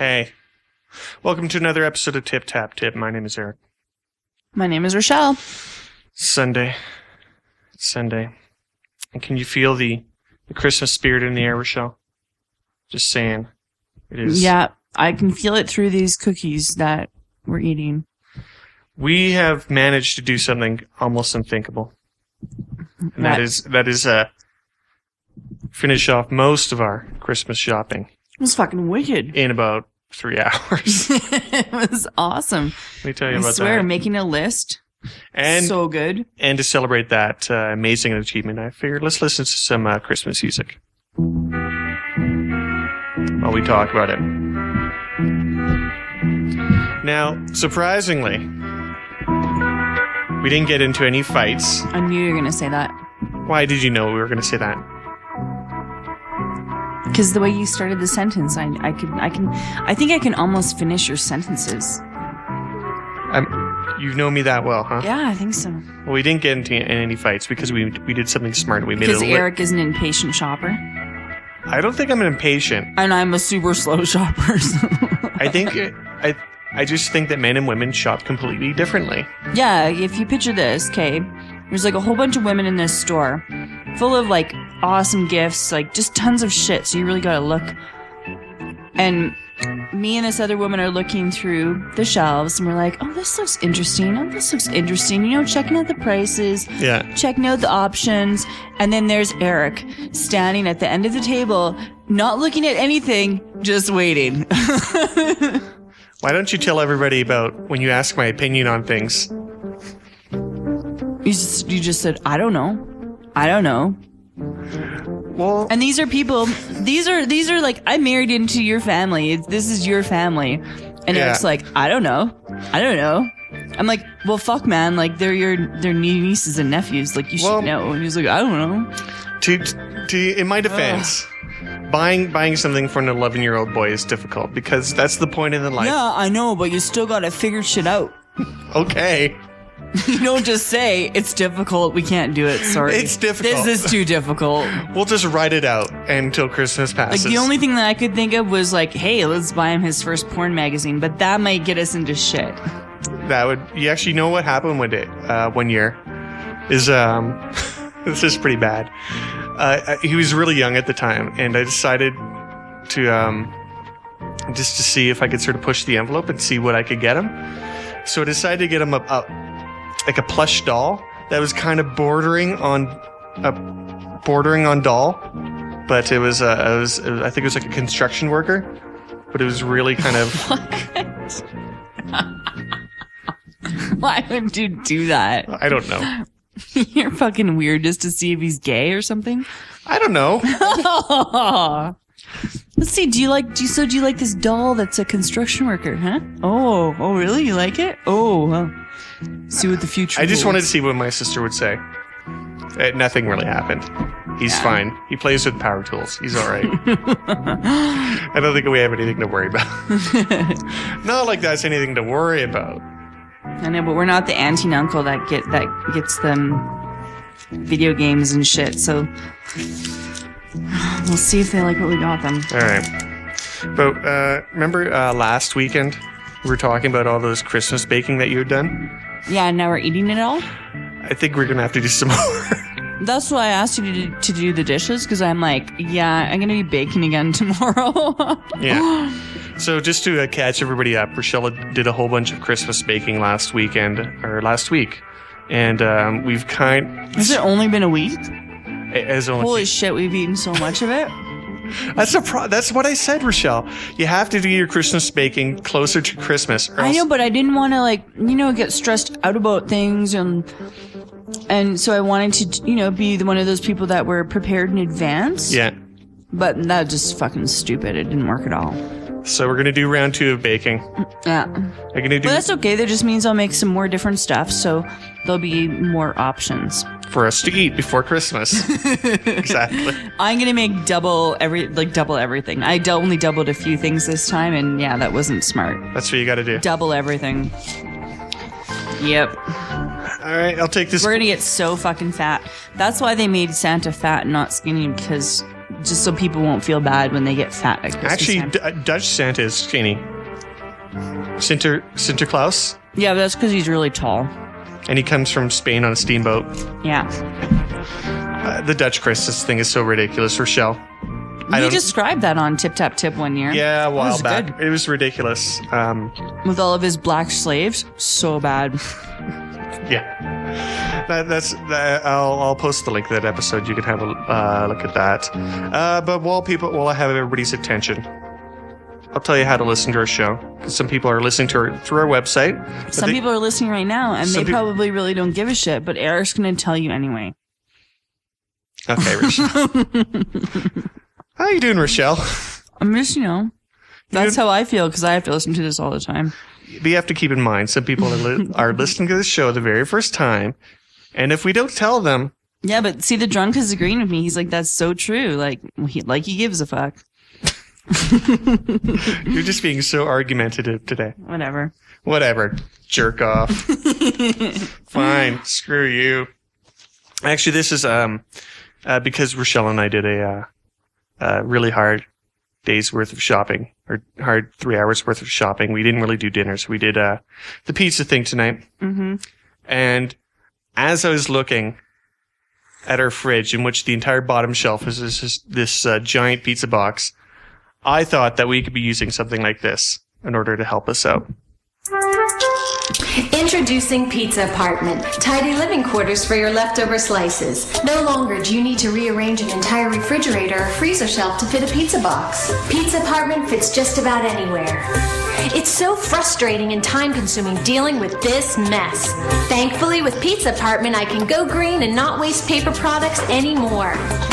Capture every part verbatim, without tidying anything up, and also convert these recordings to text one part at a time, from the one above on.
Hey, welcome to another episode of Tip Tap Tip. My name is Eric. My name is Rochelle. Sunday. It's Sunday. And can you feel the, the Christmas spirit in the air, Rochelle? Just saying. It is. Yeah, I can feel it through these cookies that we're eating. We have managed to do something almost unthinkable. And that is, that is, uh, finish off most of our Christmas shopping. It was fucking wicked. In about three hours. It was awesome. Let me tell you I about swear, that. making a list. And so good. And to celebrate that uh, amazing achievement, I figured let's listen to some uh, Christmas music while we talk about it. Now, surprisingly, we didn't get into any fights. I knew you were going to say that. Why did you know we were going to say that? Because the way you started the sentence, I, I could, I can, I think I can almost finish your sentences. I'm, you know me that well, huh? Yeah, I think so. Well, we didn't get into any fights because we we did something smart. We made Because it. Eric is an impatient shopper, I don't think I'm an impatient. and I'm a super slow shopper. So. I think it, I I just think that men and women shop completely differently. Yeah, if you picture this, okay, there's like a whole bunch of women in this store, full of like awesome gifts, like just tons of shit. So you really gotta look. And me and this other woman are looking through the shelves, and we're like, "Oh, this looks interesting. Oh, this looks interesting." You know, checking out the prices, Yeah. checking out the options, and then there's Eric standing at the end of the table, not looking at anything, just waiting. Why don't you tell everybody about when you ask my opinion on things? You just, you just said, "I don't know, I don't know." Well, And these are people, these are, these are like, I married into your family. It's, this is your family. And Yeah. Eric's like, I don't know. I don't know. I'm like, well, fuck, man. Like, they're your, they're nieces and nephews. Like, you Well- should know. And he's like, I don't know. to to in my defense, buying buying something for an eleven-year-old boy is difficult because that's the point in the life. Yeah, I know, but you still gotta figure shit out. Okay. You don't just say, it's difficult, we can't do it, sorry. It's difficult. This is too difficult. We'll just write it out until Christmas Like, passes. the only thing that I could think of was like, hey, let's buy him his first porn magazine, but that might get us into shit. that would you actually know what happened one day, uh, one year, is um, this is pretty bad. Uh, he was really young at the time, and I decided to um, just to see if I could sort of push the envelope and see what I could get him. So I decided to get him a, a like a plush doll that was kind of bordering on a bordering on doll, but it was uh, it was, it was I think it was like a construction worker, but it was really kind of. Why would you do that? I don't know. You're fucking weird just to see if he's gay or something. I don't know. Let's see. Do you like? Do you so? Do you like this doll that's a construction worker? Huh? Oh, oh, really? You like it? Oh, huh. See what the future. I just holds. wanted to see what my sister would say. Uh, nothing really happened. He's Yeah. fine. He plays with power tools. He's all right. I don't think we have anything to worry about. Not like that's anything to worry about. I know, but we're not the auntie and uncle that get that gets them video games and shit. So we'll see if they like what we got them. All right. But uh, remember uh, last weekend we were talking about all those Christmas baking that you had done? Yeah, and now we're eating it all. I think we're gonna have to do some more. That's why I asked you to do, to do the dishes, because I'm like, yeah, I'm gonna be baking again tomorrow. Yeah. So just to uh, catch everybody up, Rochelle did a whole bunch of Christmas baking last weekend or last week, and um, we've kind. Has it only been a week? As only Holy shit, we've eaten so much of it. That's a pro- That's what I said, Rochelle. You have to do your Christmas baking closer to Christmas. Or I else- know, but I didn't want to, like, you know, get stressed out about things, and and so I wanted to, you know, be the, one of those people that were prepared in advance. Yeah. But that was just fucking stupid. It didn't work at all. So we're gonna do round two of baking. Yeah. We're gonna do But that's okay. That just means I'll make some more different stuff, so there'll be more options. for us to eat before Christmas. Exactly. I'm gonna make double every like double everything. I d- only doubled a few things this time, and yeah, that wasn't smart. That's what you got to do. Double everything. Yep. All right, I'll take this. We're gonna get so fucking fat. That's why they made Santa fat and not skinny, because just so people won't feel bad when they get fat at Christmas Actually, time. D- uh, Dutch Santa is skinny. Sinter Sinterklaas, Yeah, but that's because he's really tall. and he comes from Spain on a steamboat. Yeah. Uh, the Dutch Christmas thing is so ridiculous, Rochelle. I You don't- described that on Tip Tap Tip one year. Yeah, a while was back. good. It was ridiculous. Um, With all of his black slaves. So bad. yeah. That, that's. That, I'll, I'll post the link to that episode. You can have a uh, look at that. Uh, but while people, while I have everybody's attention, I'll tell you how to listen to our show. 'Cause some people are listening to our through our website. but Some they- people are listening right now, and Some they peop- probably really don't give a shit, but Eric's going to tell you anyway. Okay, Rochelle. How you doing, Rochelle? I'm just, you know, that's You- how I feel because I have to listen to this all the time. But you have to keep in mind, some people are, li- are listening to this show the very first time, and if we don't tell them, Yeah, but see, the drunk is agreeing with me. He's like, that's so true. Like, he, like he gives a fuck. you're just being so argumentative today. Whatever. Whatever, jerk off. Fine, screw you. Actually, this is um uh, because Rochelle and I did a uh, uh, really hard day's worth of shopping, or hard three hours worth of shopping. We didn't really do dinners. We did uh, the pizza thing tonight. Mm-hmm. And as I was looking at our fridge, in which the entire bottom shelf is this, this uh, giant pizza box, I thought that we could be using something like this in order to help us out. Introducing Pizza Apartment. Tidy living quarters for your leftover slices. No longer do you need to rearrange an entire refrigerator or freezer shelf to fit a pizza box. Pizza Apartment fits just about anywhere. It's so frustrating and time-consuming dealing with this mess. Thankfully, with Pizza Apartment, I can go green and not waste paper products anymore.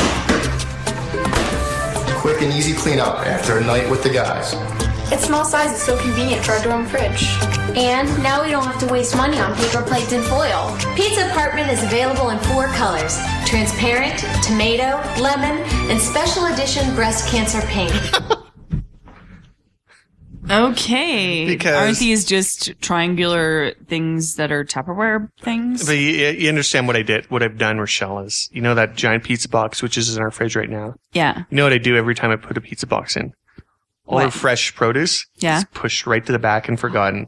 Quick and easy cleanup after a night with the guys. Its small size is so convenient for our dorm fridge. And now we don't have to waste money on paper plates and foil. Pizza Apartment is available in four colors: transparent, tomato, lemon, and special edition breast cancer pink. Okay. Because- Aren't these just triangular things that are Tupperware things? But you, you understand what I did, what I've done, Rochelle, is, you know that giant pizza box, which is in our fridge right now? Yeah. You know what I do every time I put a pizza box in? All What? the fresh produce Yeah. is pushed right to the back and forgotten.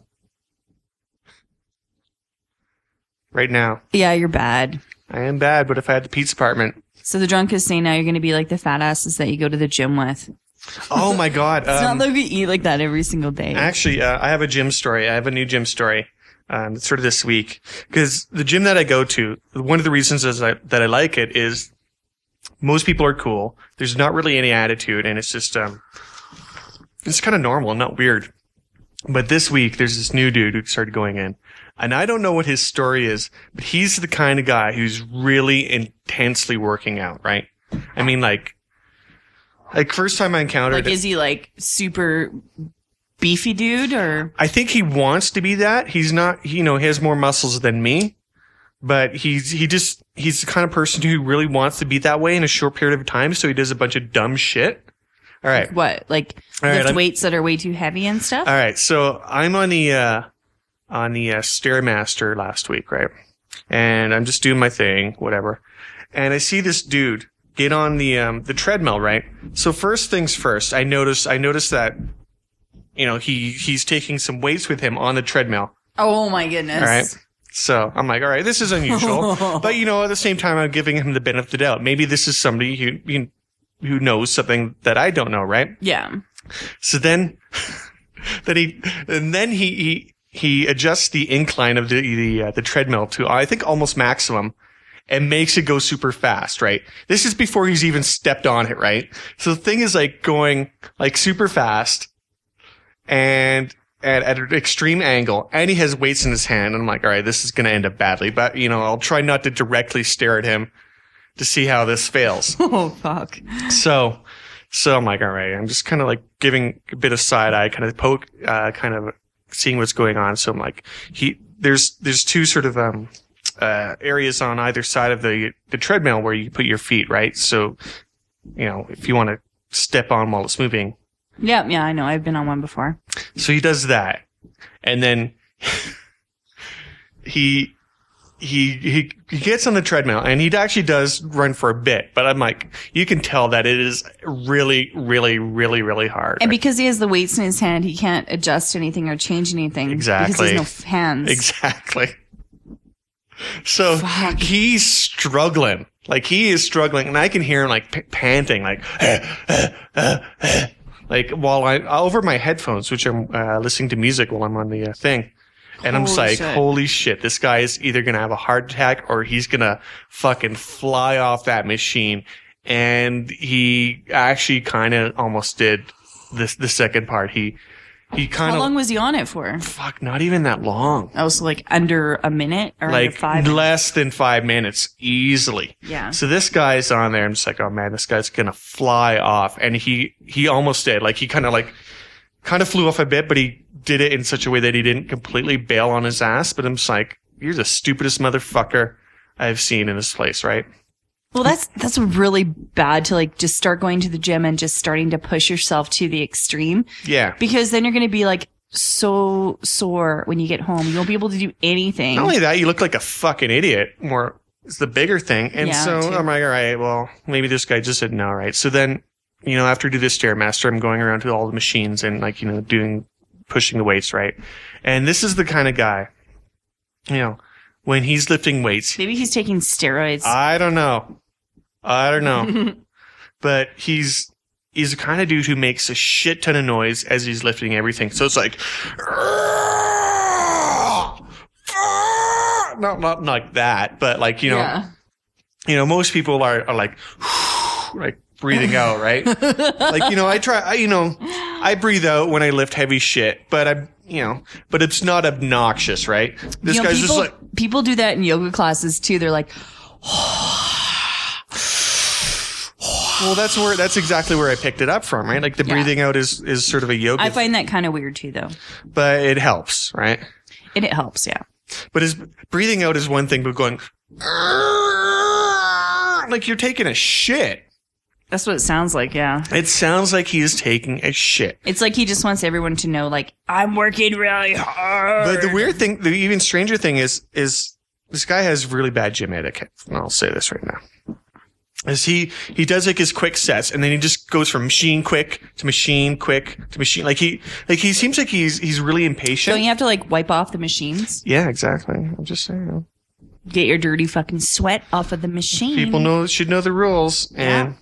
Right now. Yeah, you're bad. I am bad, but if I had the pizza apartment. So the drunk is saying now you're going to be like the fat asses that you go to the gym with. Oh my God. It's um, not like we eat like that every single day. Actually, uh, I have a gym story. I have a new gym story. Um, sort of this week, because the gym that I go to, one of the reasons is I, that I like it is most people are cool. There's not really any attitude, and it's just um, it's kind of normal, not weird. But this week, there's this new dude who started going in, and I don't know what his story is, but he's the kind of guy who's really intensely working out, right? I mean, like, like first time I encountered Like, it, is he like super beefy dude or? I think he wants to be that. He's not, you know, he has more muscles than me, but he's, he just, he's the kind of person who really wants to be that way in a short period of time. So he does a bunch of dumb shit. All right. What? Like All right, lift I'm- weights that are way too heavy and stuff? All right. So I'm on the, uh, on the uh, Stairmaster last week, right? And I'm just doing my thing, whatever. And I see this dude get on the, um, the treadmill, right? So first things first, I notice, I noticed that, you know, he, he's taking some weights with him on the treadmill. Oh my goodness. All right. So I'm like, all right, this is unusual. But, you know, at the same time, I'm giving him the benefit of the doubt. Maybe this is somebody who, who who knows something that I don't know, right? Yeah. So then, then he, and then he, he, he adjusts the incline of the, the, uh, the treadmill to, I think, almost maximum and makes it go super fast, right? This is before he's even stepped on it, right? So the thing is like going like super fast and at, at an extreme angle, and he has weights in his hand. And I'm like, all right, this is going to end up badly, but you know, I'll try not to directly stare at him to see how this fails. Oh, fuck. So, so I'm like, all right, I'm just kind of like giving a bit of side eye, kind of poke, uh, kind of seeing what's going on. So I'm like, he, there's, there's two sort of, um, uh, areas on either side of the, the treadmill where you put your feet, right? So, you know, if you want to step on while it's moving. Yeah, yeah, I know. I've been on one before. So he does that. And then he, he, he, he gets on the treadmill and he actually does run for a bit, but I'm like, you can tell that it is really, really, really, really hard. And right? because he has the weights in his hand, he can't adjust anything or change anything. Exactly. Because he has no hands. Exactly. So Fuck. he's struggling. Like he is struggling and I can hear him like p- panting, like, like while I, over my headphones, which I'm uh, listening to music while I'm on the uh, thing. And I'm just Holy like, shit. holy shit, this guy is either going to have a heart attack or he's going to fucking fly off that machine. And he actually kind of almost did this, the second part. He, he kind How of, long was he on it for? fuck, not even that long. Oh, so like under a minute or under Like five minutes? less than five minutes easily. Yeah. So this guy's on there. I'm just like, oh man, this guy's going to fly off. And he, he almost did. Like he kind of like, kind of flew off a bit, but he did it in such a way that he didn't completely bail on his ass. But I'm just like, you're the stupidest motherfucker I've seen in this place, right? Well, that's that's really bad to like just start going to the gym and just starting to push yourself to the extreme, Yeah. because then you're going to be like so sore when you get home. You won't be able to do anything. Not only that, you look like a fucking idiot. More is the bigger thing. And Yeah, so too. I'm like, all right, well, maybe this guy just said no, right? So then, you know, after I do this Stairmaster, I'm going around to all the machines and like, you know, doing, pushing the weights, right? And this is the kind of guy, you know, when he's lifting weights, Maybe he's taking steroids. I don't know. I don't know. But he's, he's the kind of dude who makes a shit ton of noise as he's lifting everything. So it's like, not, not like that, but like, you know, yeah. you know, most people are, are like, like breathing out, right? Like, you know, I try, I, you know, I breathe out when I lift heavy shit, but I, you know, but it's not obnoxious, right? This You know, guy's people, just like, people do that in yoga classes too. They're like, well, that's where, that's exactly where I picked it up from, right? Like the Yeah. breathing out is, is sort of a yoga, I find that kind of weird too, though. but it helps, right? And it helps, yeah. But his breathing out is one thing, but going, like you're taking a shit. That's what it sounds like, yeah. It sounds like he is taking a shit. It's like he just wants everyone to know, like, I'm working really hard. But the weird thing, the even stranger thing is, is this guy has really bad gym etiquette. And I'll say this right now. Is he, he does like his quick sets and then he just goes from machine quick to machine quick to machine. Like he, like he seems like he's, he's really impatient. Don't you have to, like, wipe off the machines? Yeah, exactly. I'm just saying. Get your dirty fucking sweat off of the machine. People know, should know the rules. And,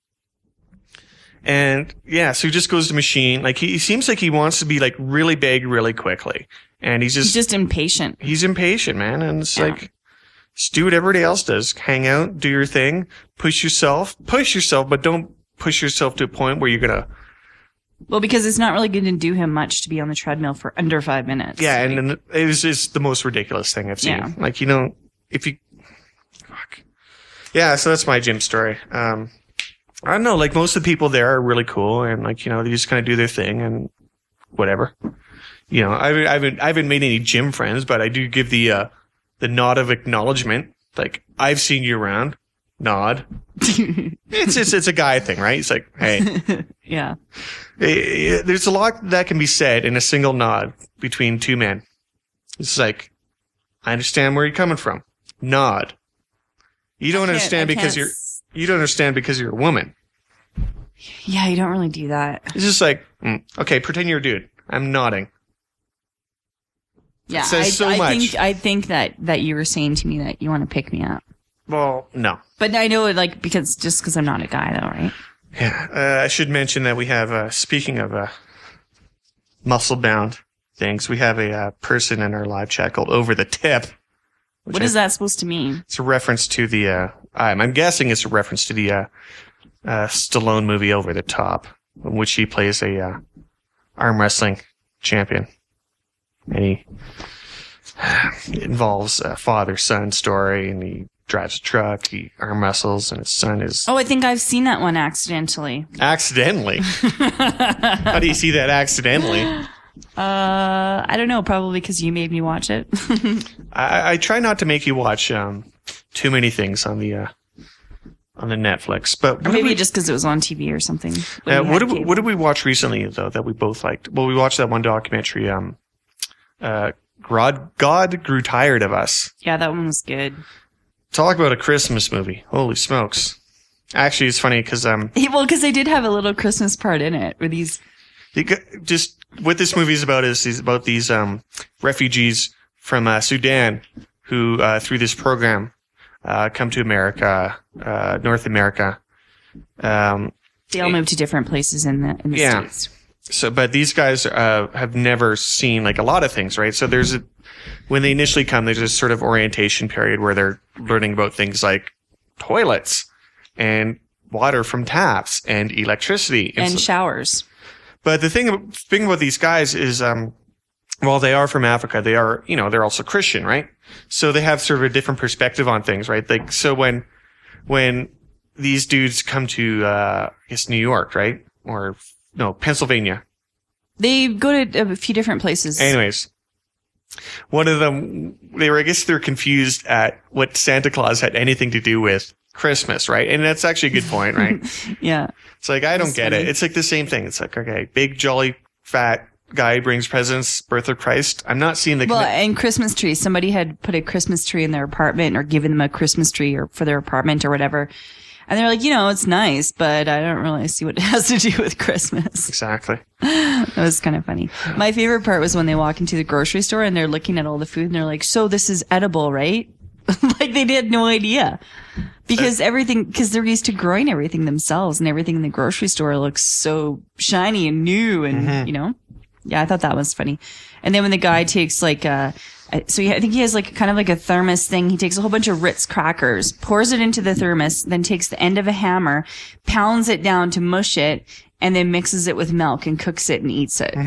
and yeah, so he just goes to machine. Like he, he seems like he wants to be like really big really quickly. And he's just, He's just impatient. he's impatient, man. And it's Yeah. like, just do what everybody else does. Hang out, do your thing, push yourself, push yourself, but don't push yourself to a point where you're going to, Well, because it's not really going to do him much to be on the treadmill for under five minutes. yeah. And, and it was just the most ridiculous thing I've seen. Yeah. Like, you know, if you, fuck. Yeah. So that's my gym story. Um, I don't know, like most of the people there are really cool and like, you know, they just kind of do their thing and whatever. You know, I haven't, I haven't, I haven't made any gym friends, but I do give the, uh, the nod of acknowledgement. Like, I've seen you around. Nod. It's, it's, it's a guy thing, right? It's like, hey, Yeah. eh, eh, there's a lot that can be said in a single nod between two men. It's like, I understand where you're coming from. Nod. You don't can't- understand I because can't you're, s- you don't understand because you're a woman. Yeah, you don't really do that. It's just like, mm, okay, pretend you're a dude. I'm nodding. Yeah, says I, so I much. think I think that that you were saying to me that you want to pick me up, Well, no. but I know it like because just because I'm not a guy though, right? Yeah, uh, I should mention that we have, uh, speaking of uh, muscle-bound things, we have a uh, person in our live chat called Over the Tip. which What I- is that supposed to mean? It's a reference to the, uh, I'm, I'm guessing it's a reference to the uh, uh, Stallone movie Over the Top, in which he plays a uh, arm wrestling champion. And he it involves a father-son story, and he drives a truck, he arm wrestles, and his son is Oh, I think I've seen that one accidentally. accidentally. How do you see that accidentally? Uh, I don't know, probably because you made me watch it. I, I try not to make you watch um, too many things on the uh, on the Netflix, but Or what did maybe we, just because it was on T V or something. when uh, we what had did we, cable. what did we watch recently though that we both liked? Well, we watched that one documentary, um, uh, God, God Grew Tired of Us. Yeah, that one was good. Talk about a Christmas movie. Holy smokes. Actually, it's funny because um, Well, because they did have a little Christmas part in it where these. you got- just what this movie is about is, is about these um, refugees from uh, Sudan who, uh, through this program, uh, come to America, uh, North America. Um, They all moved to different places in the, in the Yeah. States. So, but these guys uh, have never seen like a lot of things, right? So there's a, when they initially come, there's this sort of orientation period where they're learning about things like toilets and water from taps and electricity. And so- showers. but the thing, thing about these guys is, um, while they are from Africa, they are, you know, they're also Christian, right? So they have sort of a different perspective on things, right? Like, so when, when these dudes come to, uh, I guess New York, right? Or, no, Pennsylvania. They go to a few different places. Anyways, one of them, they were, I guess they're confused at what Santa Claus had anything to do with Christmas, right? And that's actually a good point, right? Yeah. It's like, I don't That's get funny. it. It's like the same thing. It's like, okay, big, jolly, fat guy brings presents, birth of Christ. I'm not seeing the, Well, conne- and Christmas trees. Somebody had put a Christmas tree in their apartment or given them a Christmas tree or for their apartment or whatever. And they're like, you know, it's nice, but I don't really see what it has to do with Christmas. exactly. That was kind of funny. My favorite part was when they walk into the grocery store and they're looking at all the food and they're like, so this is edible, right? Like they had no idea. Because everything, because they're used to growing everything themselves and everything in the grocery store looks so shiny and new and, you know? Yeah, I thought that was funny. And then when the guy takes like a, so he, I think he has like kind of like a thermos thing. He takes a whole bunch of Ritz crackers, pours it into the thermos, then takes the end of a hammer, pounds it down to mush it, and then mixes it with milk and cooks it and eats it.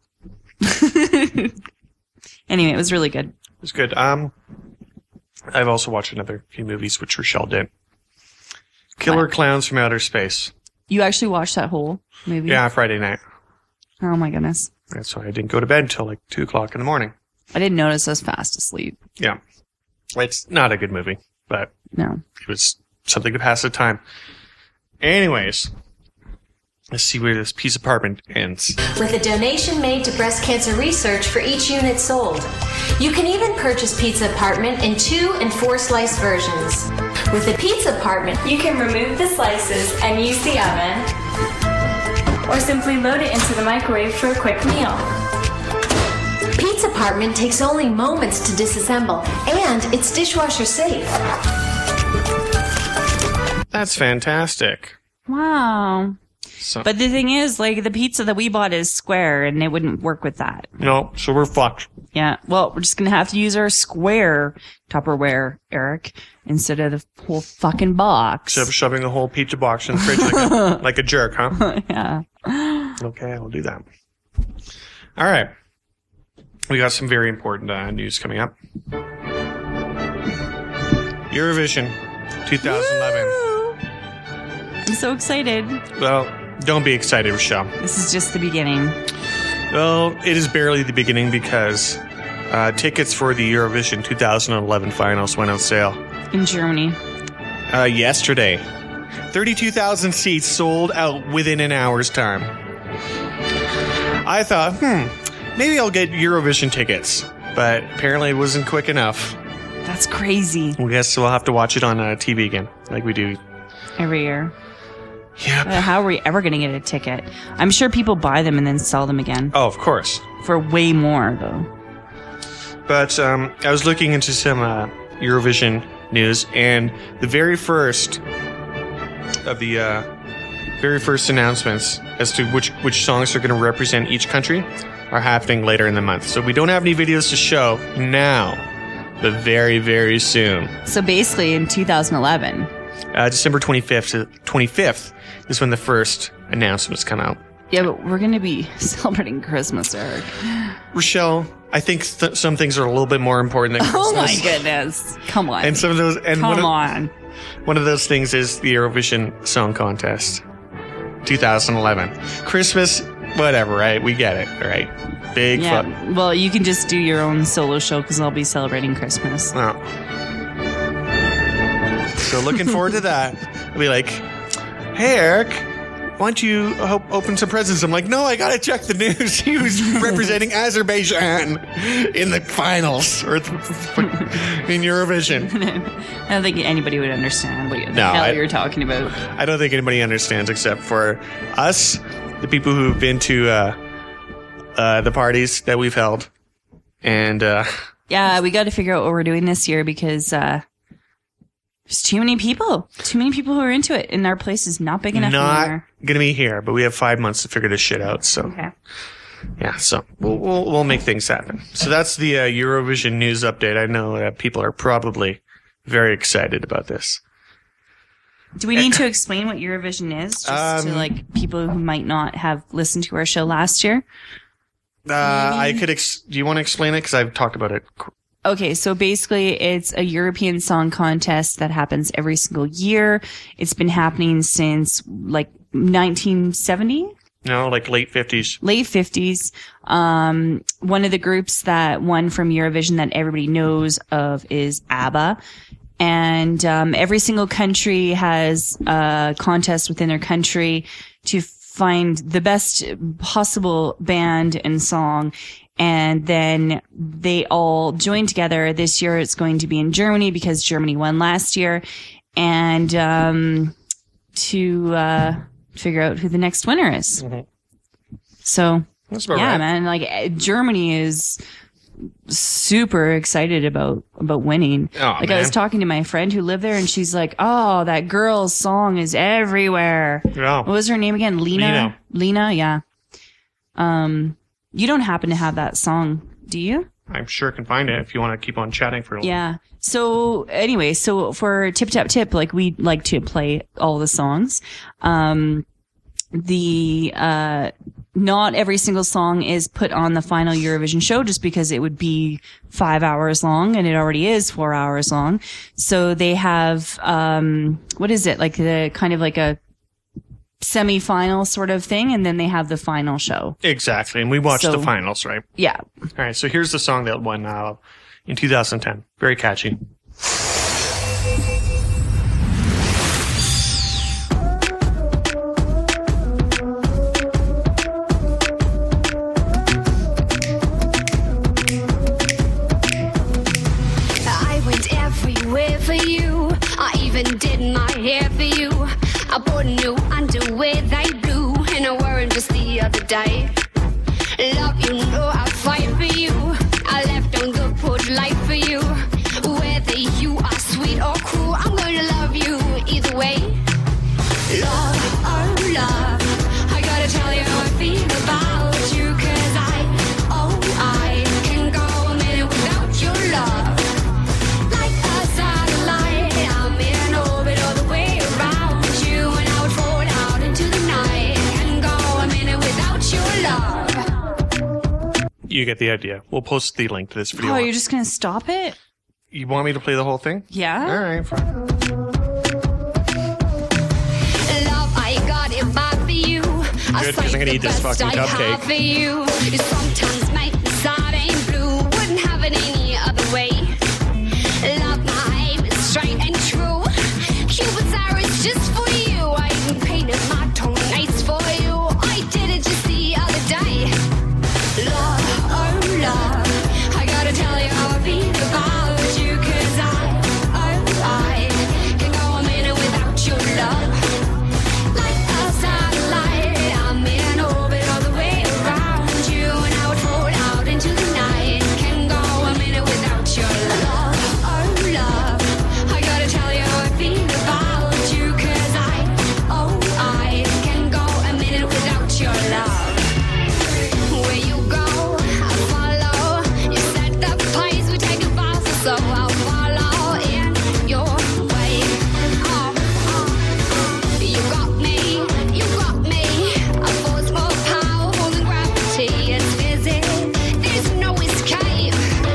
Anyway, it was really good. It was good. Um, I've also watched another few movies which Rochelle did. Killer What? Clowns from Outer Space. You actually watched that whole movie? Yeah, Friday night. Oh my goodness. That's why I didn't go to bed until like two o'clock in the morning. I didn't notice I was fast asleep. Yeah. It's not a good movie, but No. it was something to pass the time. Anyways, let's see where this piece of apartment ends. With a donation made to breast cancer research for each unit sold. You can even purchase Pizza Apartment in two and four slice versions. With the Pizza Apartment, You can remove the slices and use the oven, or simply load it into the microwave for a quick meal. Pizza Apartment takes only moments to disassemble, and it's dishwasher safe. That's fantastic. Wow. So, But the thing is, like, the pizza that we bought is square and it wouldn't work with that. no, so we're fucked. Yeah. Well, we're just going to have to use our square Tupperware, Eric, instead of the whole fucking box. Except shoving the whole pizza box in the fridge like a, like a jerk, huh? Yeah. Okay, I'll do that. All right. We got some very important uh, news coming up. Eurovision twenty eleven. Woo! I'm so excited. Well, don't be excited, Rochelle. This is just the beginning. Well, it is barely the beginning because uh, tickets for the Eurovision twenty eleven finals went on sale In Germany. uh, yesterday. thirty-two thousand seats sold out within an hour's time. I thought, hmm, maybe I'll get Eurovision tickets, but apparently it wasn't quick enough. That's crazy. I guess we'll have to watch it on uh, T V again, like we do. Every year. Yep. Uh, how are we ever going to get a ticket? I'm sure people buy them and then sell them again. Oh, of course. For way more, though. But um, I was looking into some uh, Eurovision news, and the very first of the uh, very first announcements as to which which songs are going to represent each country are happening later in the month. So we don't have any videos to show now, but very, very soon. So basically, in two thousand eleven. Uh, December twenty-fifth, to twenty-fifth is when the first announcements come out. Yeah, but we're going to be celebrating Christmas, Eric. Rochelle, I think th- some things are a little bit more important than Christmas. Oh my goodness. Come on. And some of those, and one Come of, on. one of those things is the Eurovision Song Contest, twenty eleven. Christmas, whatever, right? We get it, right? Big Yeah. fun. Well, you can just do your own solo show because I'll be celebrating Christmas. Oh. So looking forward to that. I'll be like, hey, Eric, why don't you help open some presents? I'm like, no, I gotta check the news. He was representing Azerbaijan in the finals or in Eurovision. I don't think anybody would understand what the No, hell I- you're talking about. I don't think anybody understands except for us, the people who've been to uh, uh, the parties that we've held. And uh, Yeah, we got to figure out what we're doing this year because uh, there's too many people. Too many people who are into it, and our place is not big enough not anymore. going to be here, but we have five months to figure this shit out. So, Okay. yeah, so we'll, we'll, we'll make things happen. So that's the uh, Eurovision news update. I know that people are probably very excited about this. Do we need to explain what Eurovision is, just to Um, like people who might not have listened to our show last year? Uh, I could. Ex- do you want to explain it? Because I've talked about it. Okay, so basically it's a European song contest that happens every single year. It's been happening since like nineteen seventy, No, like late fifties. late fifties. Um, one of the groups that won from Eurovision that everybody knows of is ABBA. And um, every single country has a contest within their country to find the best possible band and song. And then they all join together. This year it's going to be in Germany because Germany won last year. And um, to uh, figure out who the next winner is. Mhm. So, That's about yeah, right. man, like eh, Germany is super excited about about winning. Oh, like I was man. talking to my friend who lived there, and she's like, "Oh, that girl's song is everywhere." Yeah. What was her name again? Lena. Lena, yeah. Um, you don't happen to have that song, do you? I'm sure I can find it if you want to keep on chatting for a little. Yeah. So anyway, so for Tip Tap Tip, like we like to play all the songs. Um, the uh, not every single song is put on the final Eurovision show just because it would be five hours long, and it already is four hours long. So they have um, what is it like the kind of like a semi-final sort of thing, and then they have the final show. Exactly. And we watched So- the finals, right? Yeah. All right. So here's the song that won uh, in two thousand ten. Very catchy. I went everywhere for you. I even did my hair for you. I bought new underwear, they blue, and I wore 'em just the other day. Love, you know I'll fight for you. I left on the porch light for you. Whether you are sweet or cruel, I'm gonna love you either way. Love, oh love, I gotta tell you how I feel about you, 'cause I, oh I can go a minute without your love. Like a satellite, I'm in orbit all the way around you, and I would fall out into the night and go a minute without your love. You get the idea. We'll post the link to this video. Oh, you're just gonna stop it? You want me to play the whole thing? Yeah. All right. Fine. Love, I got it back for you. I Good, 'cause I'm gonna eat this best fucking I cupcake. have for you. You sometimes make me sad and blue. Wouldn't have it any other way. Love, my aim is straight and true. Cupid's arrow is just for you. I even painted my toenails for you. I did it just the other day. Love, oh love, I gotta tell you how I feel about you, 'cause I, oh I can go a minute without your love. Like a satellite, I'm in orbit all the way around you, and I would fall out into the night. Can go a minute without your love. Oh love, I gotta tell you how I feel about you, 'cause I, oh I can go a minute without your love. Where you go, I follow. You set the pace, we take a bounce, so I'll follow in your way. Oh, oh. You got me, you got me. A force more powerful than gravity. It's physics, there's no escape.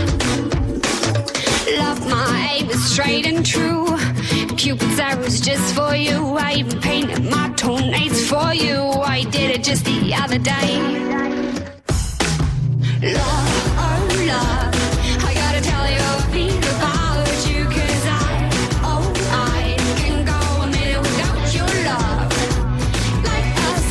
Love, my aim is straight and true. Cupid's arrow's just for you. I even painted my toenails for you. I did it just the other day. Love, oh love, I gotta tell you how I feel about you, 'cause I, oh I can go a minute without your love. Like a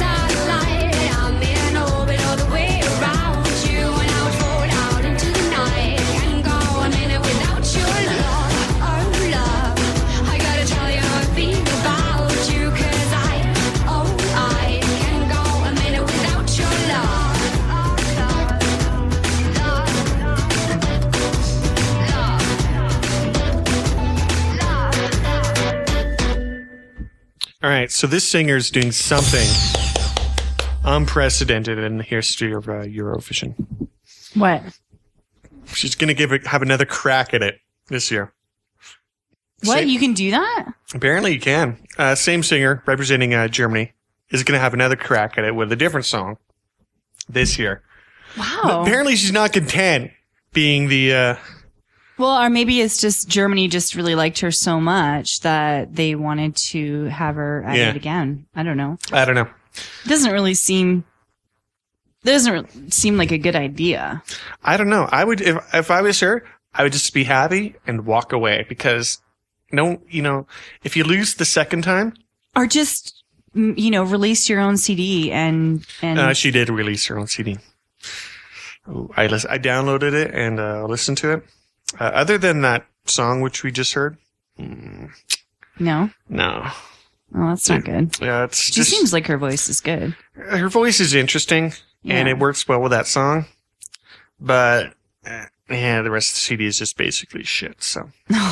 right. So this singer's doing something unprecedented in the history of uh, Eurovision. What? She's going to give it, have another crack at it this year. What? Same, You can do that? apparently you can. Uh, same singer representing uh, Germany is going to have another crack at it with a different song this year. Wow. But apparently she's not content being the... Uh, Well, or maybe it's just Germany just really liked her so much that they wanted to have her at Yeah. it again. I don't know. I don't know. It doesn't really seem doesn't re- seem like a good idea. I don't know. I would, if if I was her, I would just be happy and walk away because no, you know, if you lose the second time, Or just mm, you know, release your own C D and and uh, she did release her own C D. Ooh, I lis- I downloaded it and uh, listened to it. Uh, other than that song which we just heard, mm, no. no, Oh, that's not good. yeah, it's She just seems like her voice is good. her voice is interesting and Yeah. it works well with that song, but. Uh, yeah, the rest of the C D is just basically shit. So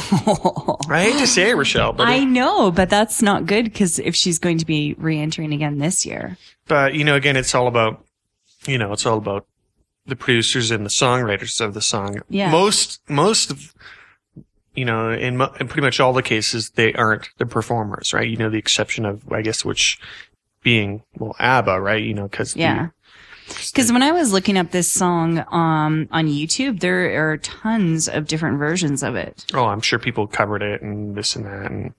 I hate to say it, Rochelle, but I it- know, but that's not good because if she's going to be re-entering again this year. But, you know, again, it's all about, you know, it's all about the producers and the songwriters of the song. Yeah. Most, most of, you know, in, mo- in pretty much all the cases, they aren't the performers, right? You know, the exception of, I guess, which being, well, ABBA, right? You know, cause. Yeah. Because when I was looking up this song um, on YouTube, there are tons of different versions of it. The, oh, I'm sure people covered it and this and that. And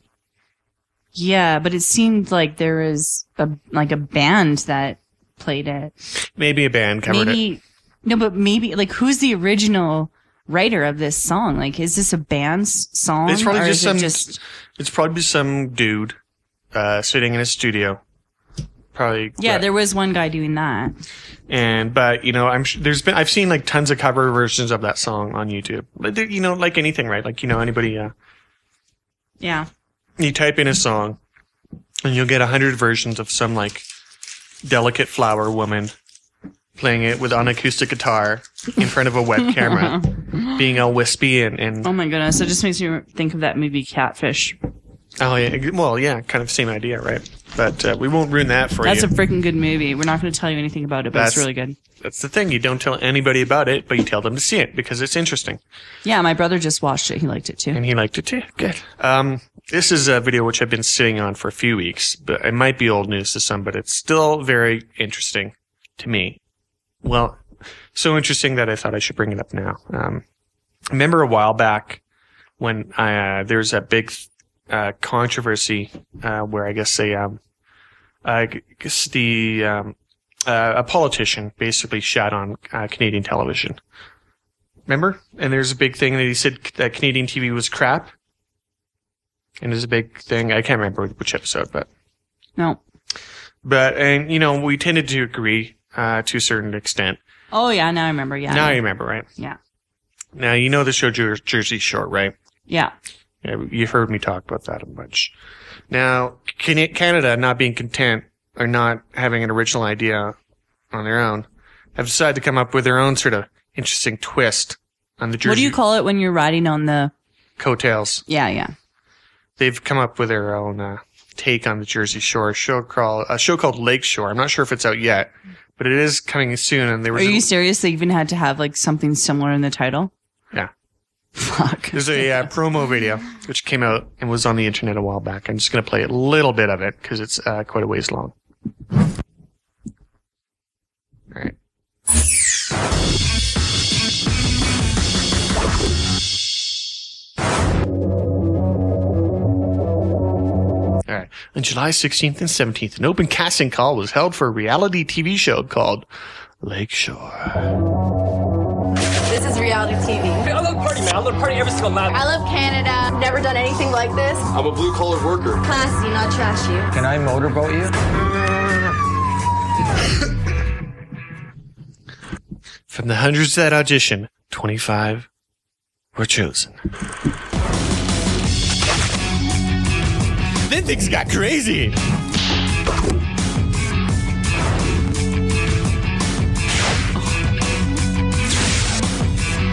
Yeah, but it seemed like there was a like a band that played it. maybe a band covered maybe it. no, but maybe like who's the original writer of this song? Like, is this a band's song? It's probably or just is it some, just- it's probably some dude, uh, sitting in a studio. Probably. yeah, there was one guy doing that. And, but, you know, I'm sure there's been, I've seen like tons of cover versions of that song on YouTube. But, they- you know, like anything, right? Like, you know, anybody, uh, Yeah. you type in a song and you'll get a hundred versions of some like delicate flower woman playing it with an acoustic guitar in front of a web camera, being all wispy and, and, Oh my goodness, it just makes me think of that movie Catfish. oh yeah, well, yeah, kind of same idea, right? But, uh, we won't ruin that for That's you. a freaking good movie. We're not going to tell you anything about it, but it's That's- really good. That's the thing. You don't tell anybody about it, but you tell them to see it because it's interesting. Yeah, my brother just watched it. He liked it too. And he liked it too. Good. Um, this is a video which I've been sitting on for a few weeks, but it might be old news to some, but it's still very interesting to me. Well, so interesting that I thought I should bring it up now. Um, I remember a while back when I, uh, there was a big, uh, controversy, uh, where I guess they, um, I guess the, um, uh, a politician basically shat on, uh, Canadian television. Remember? And there's a big thing that he said that Canadian T V was crap. And there's a big thing. I can't remember which episode, but, No. but, and, you know, we tended to agree, uh, to a certain extent. Oh yeah, now I remember. Yeah. Now you remember, right? Yeah. Now, you know the show Jer- Jersey Shore, right? Yeah. Yeah, you've heard me talk about that a bunch. Now, Can- Canada not being content or not having an original idea on their own, have decided to come up with their own sort of interesting twist on the Jersey What do you call it when you're riding on the? coattails. Yeah, yeah. They've come up with their own uh, take on the Jersey Shore show called a show called Lake Shore. I'm not sure if it's out yet, but it is coming soon. And there Are was you a, serious? They even had to have like something similar in the title. yeah. Fuck. There's a uh, promo video which came out and was on the internet a while back. I'm just going to play a little bit of it because it's uh, quite a ways long. All right. All right. On July sixteenth and seventeenth, an open casting call was held for a reality T V show called Lake Shore. This is reality T V. I love party, man. I love party every single night. I love Canada. Never done anything like this. I'm a blue-collar worker. Classy, not trashy. Can I motorboat you? From the hundreds that auditioned, twenty-five were chosen. Then things got crazy.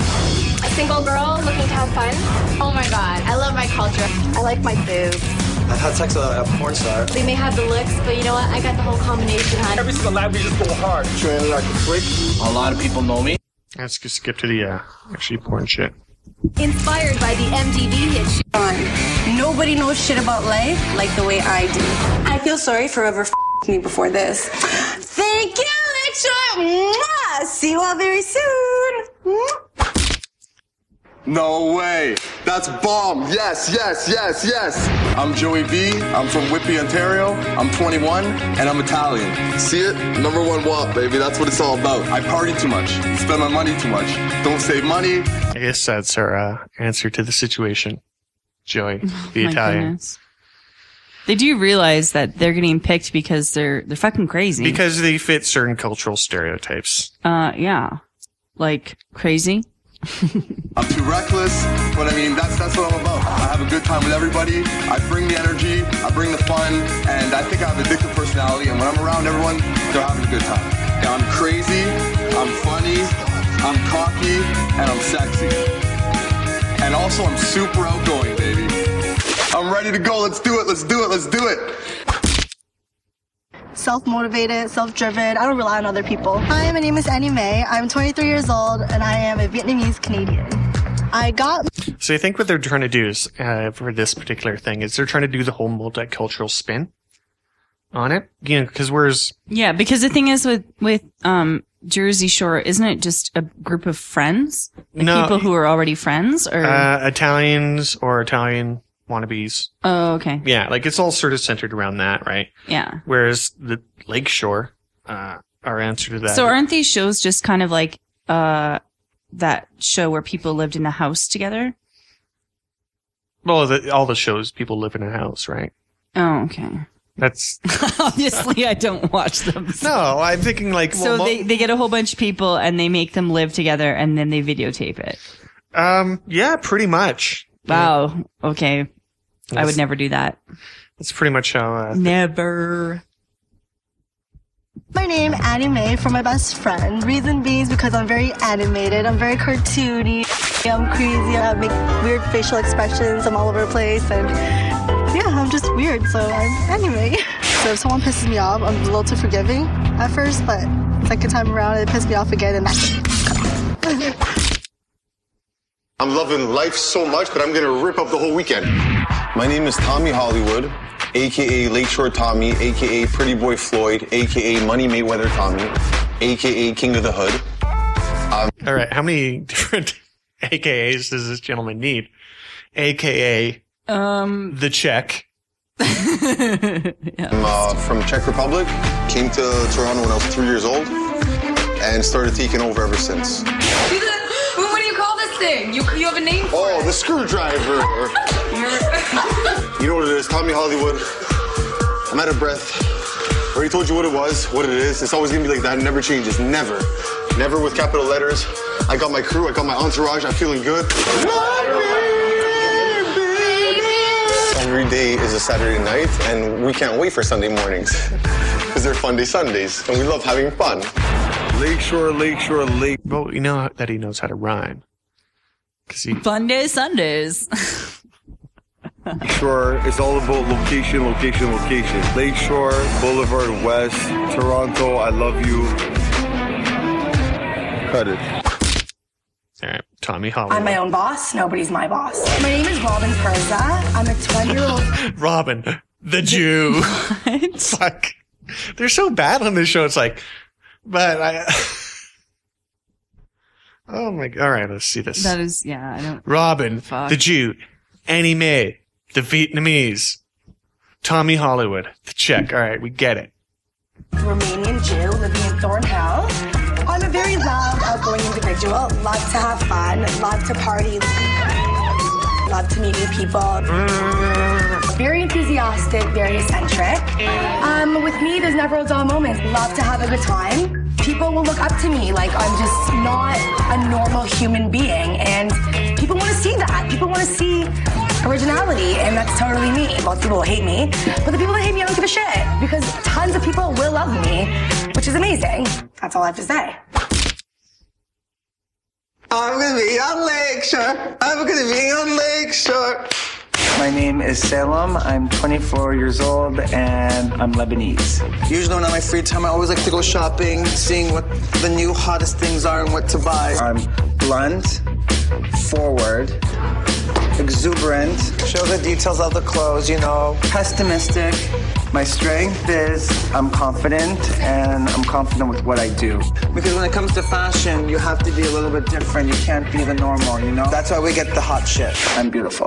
A single girl looking to have fun. Oh my god, I love my culture. I like my boobs. I've had sex with a porn star. They may have the looks, but you know what? I got the whole combination, hon. Every single lab, we just go hard. Training like a freak. A lot of people know me. Let's just skip to the uh, actually porn shit. Inspired by the M T V hit Sean. Nobody knows shit about life like the way I do. I feel sorry for whoever f***ed me before this. Thank you, Lecture. Mwah! See you all very soon. Mwah. No way. That's bomb. Yes, yes, yes, yes. I'm Joey B. I'm from Whitby, Ontario. I'm twenty-one, and I'm Italian. See it? Number one W A P, baby. That's what it's all about. I party too much. Spend my money too much. Don't save money. I guess that's our uh, answer to the situation. Joey, the My Italian. goodness. They do realize that they're getting picked because they're they're fucking crazy. Because they fit certain cultural stereotypes. uh, yeah, like crazy. I'm too reckless, but I mean, that's that's what I'm about. I have a good time with everybody. I bring the energy, I bring the fun, and I think I have an addictive personality, and when I'm around everyone, they're having a good time. Yeah, I'm crazy, I'm funny, I'm cocky, and I'm sexy. And also, I'm super outgoing, baby. I'm ready to go. Let's do it, let's do it, let's do it. Self-motivated, self-driven. I don't rely on other people. Hi, my name is Annie Mae. I'm twenty-three years old, and I am a Vietnamese Canadian. I got... So I think what they're trying to do is, uh, for this particular thing, is they're trying to do the whole multicultural spin on it. You know, because whereas... Yeah, because the thing is with, with um, Jersey Shore, isn't it just a group of friends? Like No. people who are already friends? Or Uh, Italians or Italian wannabes. Oh, okay. Yeah, like it's all sort of centered around that, right? Yeah. Whereas the Lakeshore, uh, our answer to that. So aren't these shows just kind of like uh, that show where people lived in a house together? Well, the, all the shows, people live in a house, right? Oh, okay. That's obviously I don't watch them. So. No, I'm thinking like So well, they, they get a whole bunch of people and they make them live together and then they videotape it. Um, yeah, pretty much. Wow. Okay. That's, I would never do that. That's pretty much how. Uh, never. My name, Annie Mae, from my best friend. Reason being is because I'm very animated. I'm very cartoony. I'm crazy. I make weird facial expressions. I'm all over the place. And yeah, I'm just weird. So I'm Annie Mae. So if someone pisses me off, I'm a little too forgiving at first. But second time around, it pissed me off again. And that's it. I'm loving life so much that I'm going to rip up the whole weekend. My name is Tommy Hollywood, a k a. Lakeshore Tommy, a k a. Pretty Boy Floyd, a k a. Money Mayweather Tommy, a k a. King of the Hood. Um, All right, how many different A K As does this gentleman need? A K A Um, the Czech. I'm uh, from Czech Republic, came to Toronto when I was three years old, and started taking over ever since. What do you call this thing? You you have a name for Oh, it. the screwdriver. You know what it is, Tommy Hollywood. I'm out of breath. I already told you what it was, what it is. It's always gonna be like that. It never changes. Never. Never with capital letters. I got my crew, I got my entourage, I'm feeling good. Every day is a Saturday night, and we can't wait for Sunday mornings. Because they're fun day Sundays, and we love having fun. Lakeshore, Lakeshore, Lake. Well, you know that he knows how to rhyme. Cause he, Fun Day Sundays. Lakeshore, it's all about location, location, location. Lakeshore, Boulevard West, Toronto, I love you. Cut it. All right, Tommy Hollywood. I'm my own boss. Nobody's my boss. My name is Robin Perza. I'm a twenty-year-old. Robin, the Jew. Fuck. They're so bad on this show. It's like, but I. Oh my. All right, let's see this. That is, yeah, I don't. Robin, Fuck. the Jew. Annie Mae, the Vietnamese. Tommy Hollywood, the Czech. All right, we get it. Romanian Jew living in Thornhill. I'm a very loud, outgoing individual. Love to have fun, love to party, love to meet new people. Very enthusiastic, very eccentric. Um, with me, there's never a dull moment. Love to have a good time. People will look up to me like I'm just not a normal human being, and people want to see that. People want to see originality, and that's totally me. Lots of people will hate me, but the people that hate me, I don't give a shit, because tons of people will love me, which is amazing. That's all I have to say. I'm gonna be on Lakeshore. I'm gonna be on Lakeshore. My name is Salem. I'm twenty-four years old and I'm Lebanese. Usually when I'm in my free time, I always like to go shopping, seeing what the new hottest things are and what to buy. I'm blunt, forward, exuberant, show the details of the clothes, you know, pessimistic. My strength is I'm confident and I'm confident with what I do. Because when it comes to fashion, you have to be a little bit different. You can't be the normal, you know? That's why we get the hot shit. I'm beautiful.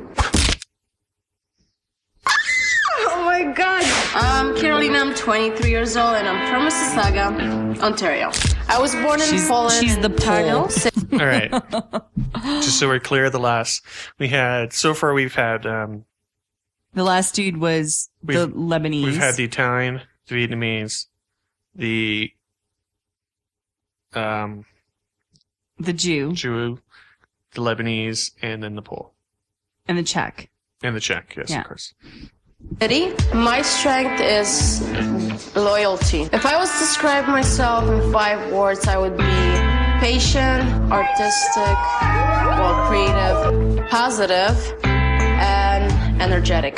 Oh my God. I'm Carolina. I'm twenty-three years old and I'm from Mississauga, Ontario. I was born in She's- Poland. she's the in Tarnów. All right. Just so we're clear, the last we had so far, we've had um, The last dude was the We've- Lebanese. we've had the Italian, the Vietnamese, the um, the Jew Jew, the Lebanese, and then the Pole and the Czech. and the Czech. Yes, Yeah. of course. City. My strength is loyalty. If I was to describe myself in five words, I would be patient, artistic, well, creative, positive, and energetic.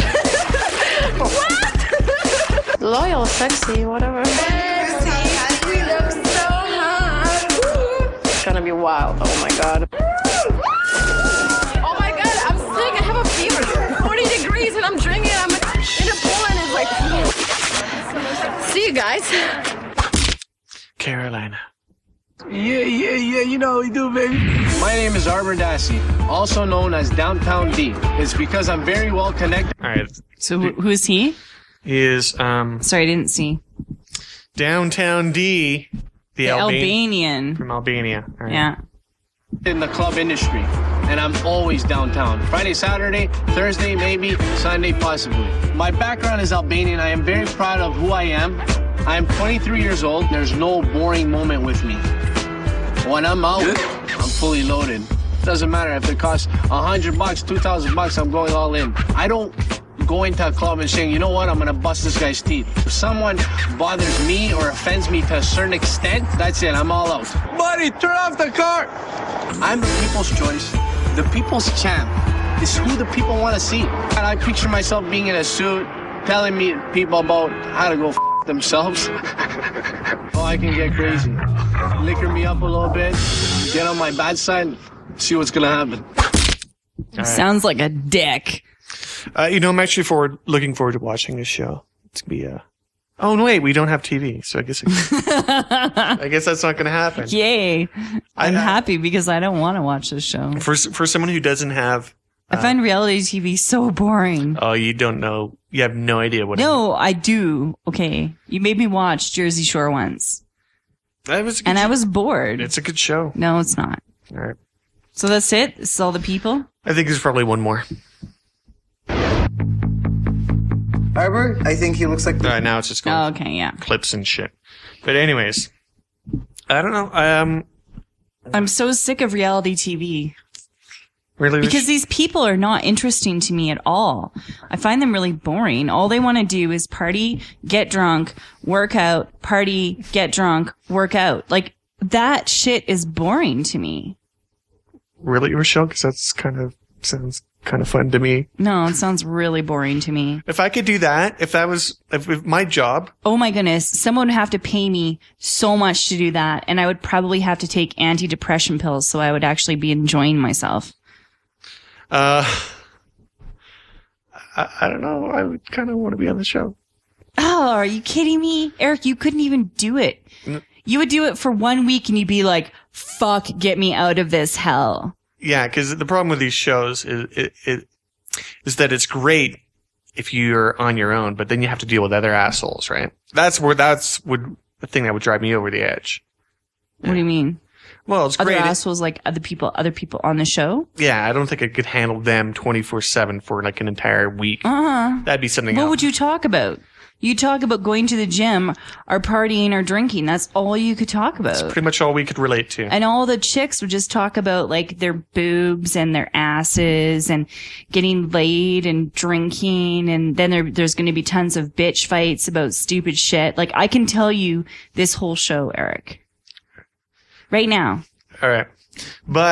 What? Loyal, sexy, whatever. Sexy, we look so hot. It's gonna be wild. Oh my God. Oh my God, I'm sick. I have a fever. forty degrees and I'm drinking. I'm in a pool and it's like. See you guys. Carolina. Yeah, yeah, yeah, you know what we do, baby. My name is Arbor Dassey, also known as Downtown D. It's because I'm very well connected. All right. So who, who is he? He is um Sorry, I didn't see. Downtown D, the, The Alban- Albanian. from Albania. All right. Yeah. In the club industry, and I'm always downtown. Friday, Saturday, Thursday, maybe, Sunday, possibly. My background is Albanian. I am very proud of who I am. I am twenty-three years old. There's no boring moment with me. When I'm out, I'm fully loaded. Doesn't matter if it costs a hundred bucks, two thousand bucks. I'm going all in. I don't go into a club and saying, you know what, I'm gonna bust this guy's teeth. If someone bothers me or offends me to a certain extent, that's it. I'm all out. Buddy, turn off the car. I'm the people's choice. The people's champ is who the people want to see. And I picture myself being in a suit, telling me people about how to go f themselves. Oh, I can get crazy. Liquor me up a little bit, get on my bad side, see what's gonna happen. right. Sounds like a dick. Uh, you know, I'm actually forward looking forward to watching this show. It's gonna be uh Oh no, wait, we don't have T V, so I guess it, I guess that's not gonna happen. Yay. I'm I- happy because I don't want to watch this show. For for someone who doesn't have, I find reality T V so boring. oh, you don't know, you have no idea what. No, I do. Okay. You made me watch Jersey Shore once. That was a good And I show. was bored. It's a good show. No, it's not. All right. So that's it? This is all the people? I think there's probably one more. Arbor, I think he looks like. All right, now it's just going Oh, okay, yeah. clips and shit. But anyways, I don't know. Um, I'm so sick of reality T V. really, Because these people are not interesting to me at all. I find them really boring. All they want to do is party, get drunk, work out, party, get drunk, work out. Like, that shit is boring to me. really, Rochelle, because that's kind of sounds kind of fun to me. No, it sounds really boring to me. If I could do that, if that was if, if my job, Oh my goodness. Someone would have to pay me so much to do that. And I would probably have to take antidepressant pills so I would actually be enjoying myself. uh, I, I don't know. I would kind of want to be on the show. Oh, are you kidding me? Eric, you couldn't even do it. You would do it for one week and you'd be like, fuck, get me out of this hell. Yeah, because the problem with these shows is it, it is that it's great if you're on your own, but then you have to deal with other assholes, right? That's where that's would the thing that would drive me over the edge. What do you mean? Well, it's Other great. assholes like other people, other people on the show? Yeah, I don't think I could handle them twenty-four seven for like an entire week. Uh-huh. That'd be something What else. would you talk about? You talk about going to the gym or partying or drinking. That's all you could talk about. That's pretty much all we could relate to. And all the chicks would just talk about like their boobs and their asses and getting laid and drinking. And then there, there's going to be tons of bitch fights about stupid shit. Like I can tell you this whole show, Eric. Right now. All right. But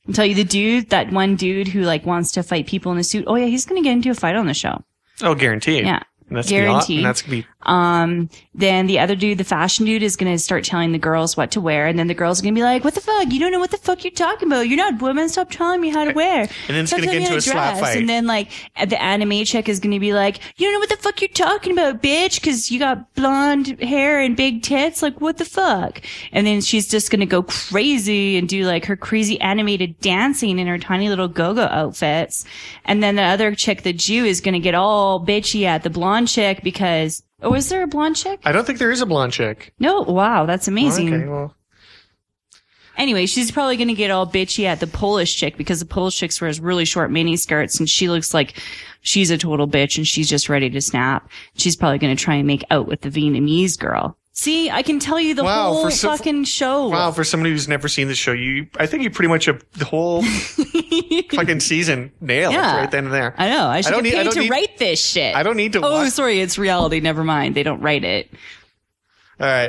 I'll tell you, the dude, that one dude who like wants to fight people in a suit. Oh yeah, he's gonna get into a fight on the show. Oh, guaranteed. Yeah. And that's Guaranteed. And that's gonna be. Um, then the other dude, the fashion dude, is going to start telling the girls what to wear. And then the girls are going to be like, what the fuck? You don't know what the fuck you're talking about. You're not a woman. Stop telling me how to wear. And then it's Stop going to telling get me into a how to slap dress." fight. And then like the anime chick is going to be like, you don't know what the fuck you're talking about, bitch. Cause you got blonde hair and big tits. Like, what the fuck? And then she's just going to go crazy and do like her crazy animated dancing in her tiny little go-go outfits. And then the other chick, the Jew, is going to get all bitchy at the blonde chick because, oh, is there a blonde chick? I don't think there is a blonde chick. No, wow, that's amazing. Okay, well. Anyway, she's probably going to get all bitchy at the Polish chick because the Polish chick wears really short mini skirts and she looks like she's a total bitch and she's just ready to snap. She's probably going to try and make out with the Vietnamese girl. See, I can tell you the Wow, whole for so- fucking show. Wow, for somebody who's never seen the show, you I think you pretty much have the whole fucking season nailed Yeah. right then and there. I know. I should don't get need- I paid don't to need- write this shit. I don't need to Oh, watch- sorry, it's reality. Never mind. They don't write it. All right.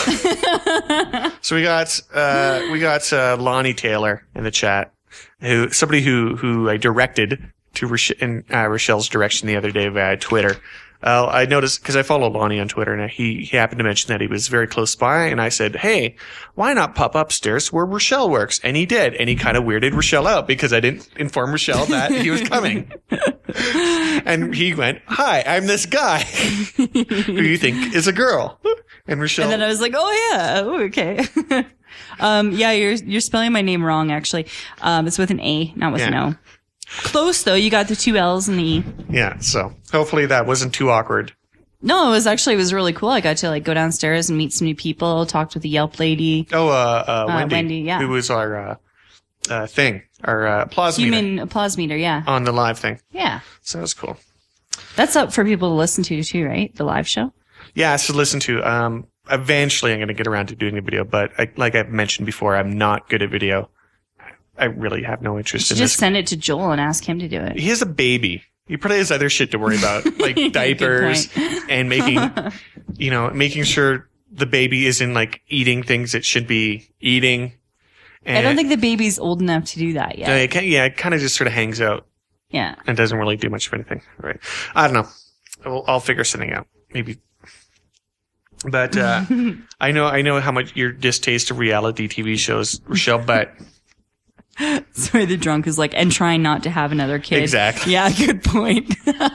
Uh, so we got uh, we got uh, Lonnie Taylor in the chat, who somebody who who I directed to Roche- in uh, Rochelle's direction the other day via Twitter. Uh, I noticed because I follow Lonnie on Twitter, and he he happened to mention that he was very close by, and I said, "Hey, why not pop upstairs where Rochelle works?" And he did, and he kind of weirded Rochelle out because I didn't inform Rochelle that he was coming. And he went, "Hi, I'm this guy who you think is a girl." And Rochelle. And then I was like, oh yeah, oh, okay. um, yeah, you're, you're spelling my name wrong, actually. Um, it's with an A, not with Yeah. an O. Close though. You got the two L's and the E. Yeah, so hopefully that wasn't too awkward. No, it was actually, it was really cool. I got to like go downstairs and meet some new people, talked with the Yelp lady. Oh, uh, uh, Wendy, Wendy, yeah. who was our uh, uh, thing, our uh, applause meter Human applause meter, yeah. on the live thing. Yeah. So that was cool. That's up for people to listen to too, right? The live show. Yeah, so listen to. Um, eventually, I'm going to get around to doing a video, but I, like I've mentioned before, I'm not good at video. I really have no You interest should in just this. send it to Joel and ask him to do it. He has a baby. He probably has other shit to worry about, like diapers and making, you know, making sure the baby isn't like eating things it should be eating. And I don't think the baby's old enough to do that yet. No, it can, yeah, it kind of just sort of hangs out. Yeah. And doesn't really do much of anything. Right. I don't know. I'll, I'll figure something out. Maybe. But, uh, I know, I know how much your distaste of reality T V shows, Rochelle, but. Sorry, the drunk is like, and trying not to have another kid. Exactly. Yeah, good point.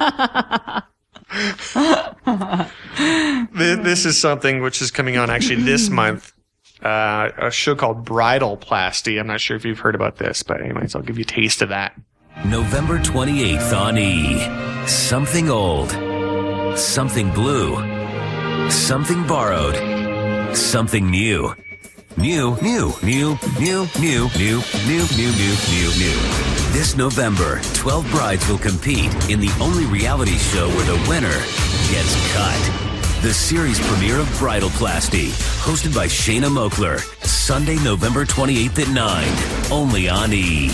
This, this is something which is coming on actually this month. Uh, a show called Bridal Plasty. I'm not sure if you've heard about this, but anyways, I'll give you a taste of that. November twenty-eighth on E! Something old. Something blue. Something borrowed. Something new. New, new, new, new, new, new, new, new, new, new, new. This November, twelve brides will compete in the only reality show where the winner gets cut. The series premiere of Bridal Plasty, hosted by Shayna Mokler. Sunday, November twenty-eighth at nine. Only on E!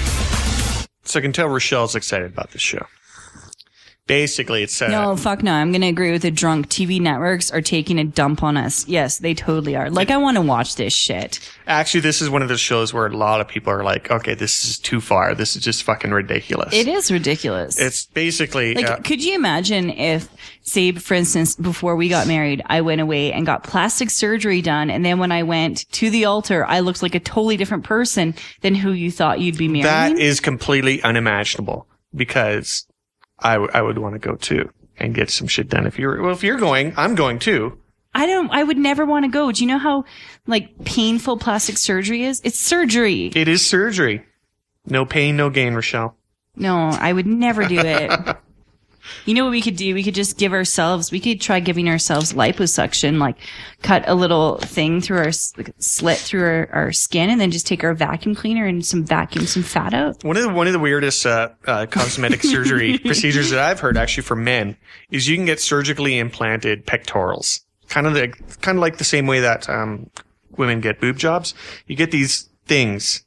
So I can tell Rochelle's excited about this show. Basically, it's uh, No, fuck no. I'm going to agree with the drunk. T V networks are taking a dump on us. Yes, they totally are. Like, I want to watch this shit. Actually, this is one of those shows where a lot of people are like, okay, this is too far. This is just fucking ridiculous. It is ridiculous. It's basically... Like, uh, could you imagine if, say, for instance, before we got married, I went away and got plastic surgery done, and then when I went to the altar, I looked like a totally different person than who you thought you'd be marrying? that is completely unimaginable because I, w- I would want to go too and get some shit done. If you're, well, if you're going, I'm going too. I don't, I would never want to go. Do you know how, like, painful plastic surgery is? It's surgery. It is surgery. No pain, no gain, Rochelle. No, I would never do it. You know what we could do? We could just give ourselves, we could try giving ourselves liposuction, like cut a little thing through our, like, slit through our, our skin and then just take our vacuum cleaner and some vacuum some fat out. One of the, one of the weirdest, uh, uh, cosmetic surgery procedures that I've heard actually for men is you can get surgically implanted pectorals. Kind of the, kind of like the same way that, um, women get boob jobs. You get these things.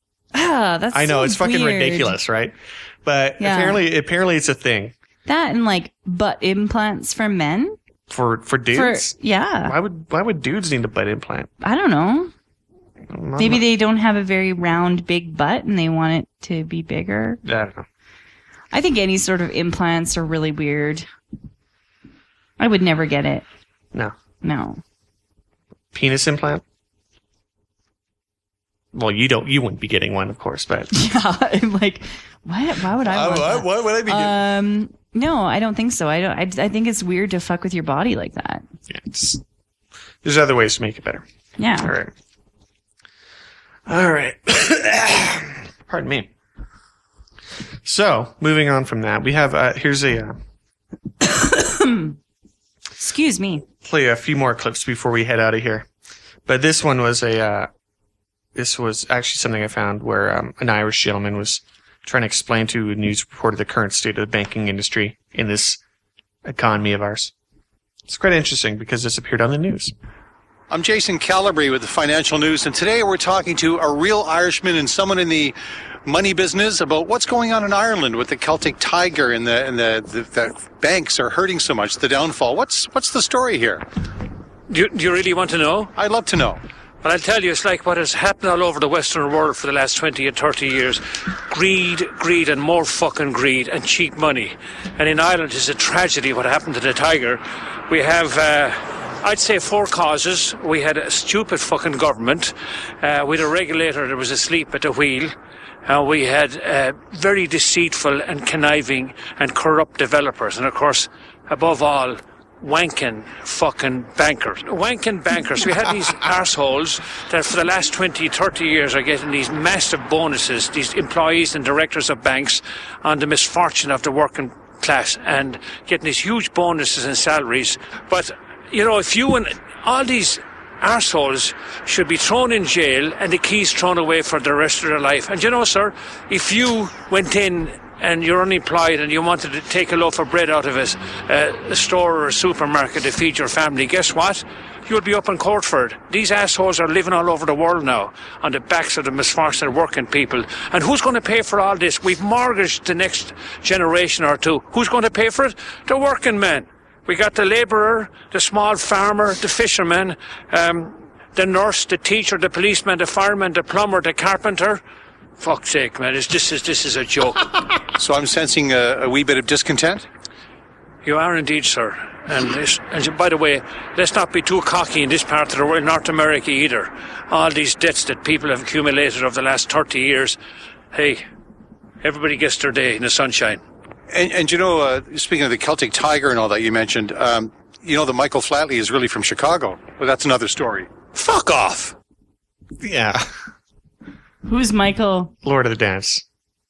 Ah, that's I know, so it's fucking weird. ridiculous, right? But Yeah. apparently, apparently it's a thing. That and like butt implants for men? For, for dudes? For, yeah. Why would, why would dudes need a butt implant? I don't know. Maybe they don't have a very round, big butt and they want it to be bigger. I don't know. I think any sort of implants are really weird. I would never get it. No. No. Penis implant? Well, you don't. You wouldn't be getting one, of course, but yeah, I'm like, what? Why would I? Want why, that? why would I be? Getting... Um, no, I don't think so. I don't. I, I think it's weird to fuck with your body like that. Yeah, it's, there's other ways to make it better. Yeah. All right. All right. Pardon me. So, moving on from that, we have uh, here's a. Uh, Excuse me. Play a few more clips before we head out of here, but this one was a. Uh, This was actually something I found where um, an Irish gentleman was trying to explain to a news reporter the current state of the banking industry in this economy of ours. It's quite interesting because this appeared on the news. I'm Jason Calabrese with the Financial News, and today we're talking to a real Irishman and someone in the money business about what's going on in Ireland with the Celtic Tiger and the and the, the, the banks are hurting so much, the downfall. What's what's the story here? Do you, do you really want to know? I'd love to know. But I'll tell you, it's like what has happened all over the Western world for the last twenty and thirty years. Greed, greed, and more fucking greed, and cheap money. And in Ireland, it's a tragedy what happened to the Tiger. We have, uh, I'd say, four causes. We had a stupid fucking government. Uh, we had a regulator that was asleep at the wheel. Uh, we had uh, very deceitful and conniving and corrupt developers. And, of course, above all, wanking fucking bankers. Wanking bankers. We had these arseholes that for the last twenty, thirty years are getting these massive bonuses, these employees and directors of banks, on the misfortune of the working class and getting these huge bonuses and salaries. But, you know, if you and all these arseholes should be thrown in jail and the keys thrown away for the rest of their life. And you know, sir, if you went in and you're unemployed and you wanted to take a loaf of bread out of a, uh, a store or a supermarket to feed your family, guess what? You'll be up in court for it. These assholes are living all over the world now on the backs of the misfortunate working people. And who's going to pay for all this? We've mortgaged the next generation or two. Who's going to pay for it? The working men. We got the labourer, the small farmer, the fisherman, um, the nurse, the teacher, the policeman, the fireman, the plumber, the carpenter. Fuck's sake, man, it's, this is this is a joke. So I'm sensing a, a wee bit of discontent? You are indeed, sir. And, this, and by the way, let's not be too cocky in this part of the world, North America either. All these debts that people have accumulated over the last thirty years. Hey, everybody gets their day in the sunshine. And, and you know, uh, speaking of the Celtic Tiger and all that you mentioned, um, you know that Michael Flatley is really from Chicago. Well, that's another story. Fuck off! Yeah. Who's Michael? Lord of the Dance.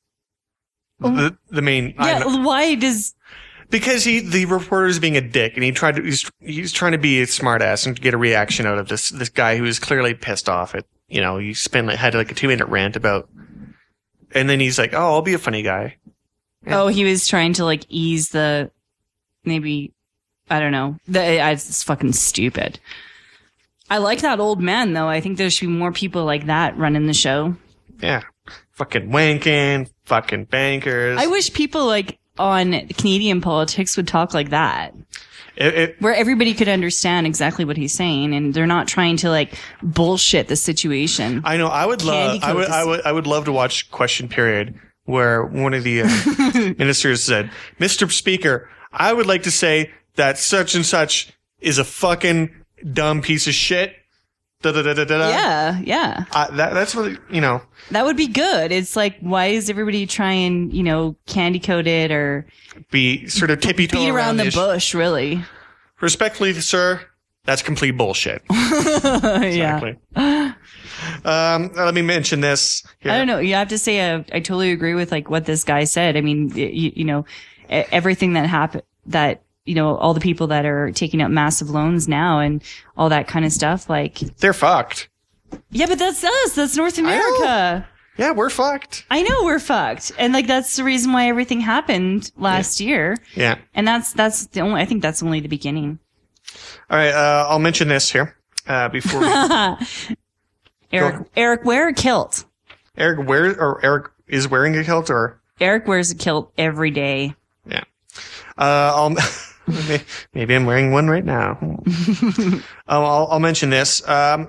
Oh. The the main. Yeah. Why does? Because he the reporter's being a dick, and he tried to he's he's trying to be a smartass and get a reaction out of this this guy who is clearly pissed off at you know he spent like, had like a two minute rant about, and then he's like, oh, I'll be a funny guy. Yeah. Oh, he was trying to like ease the maybe I don't know. The, it's fucking stupid. I like that old man, though. I think there should be more people like that running the show. Yeah. Fucking wanking, fucking bankers. I wish people like on Canadian politics would talk like that. It, it, where everybody could understand exactly what he's saying and they're not trying to like bullshit the situation. I know. I would love, I would, I would, I would love to watch Question Period where one of the uh, ministers said, Mister Speaker, I would like to say that such and such is a fucking dumb piece of shit. Da, da, da, da, da. Yeah, yeah. Uh, that, that's what, you know. That would be good. It's like, why is everybody trying, you know, candy coated or be sort of tippy toe beat around, around the bush, really? Respectfully, sir, that's complete bullshit. Exactly. Yeah. Um, let me mention this here. I don't know. You have to say, uh, I totally agree with like what this guy said. I mean, you, you know, everything that happened, that, you know, all the people that are taking out massive loans now and all that kind of stuff, like they're fucked. Yeah, but that's us. That's North America. Yeah, we're fucked. I know we're fucked. And like, that's the reason why everything happened last yeah. year. Yeah. And that's, that's the only, I think that's only the beginning. All right. Uh, I'll mention this here, uh, before we Eric, Eric, wear a kilt. Eric wear, or Eric is wearing a kilt or? Eric wears a kilt every day. Yeah. Uh, I'll, maybe I'm wearing one right now. um, I'll, I'll mention this. Um,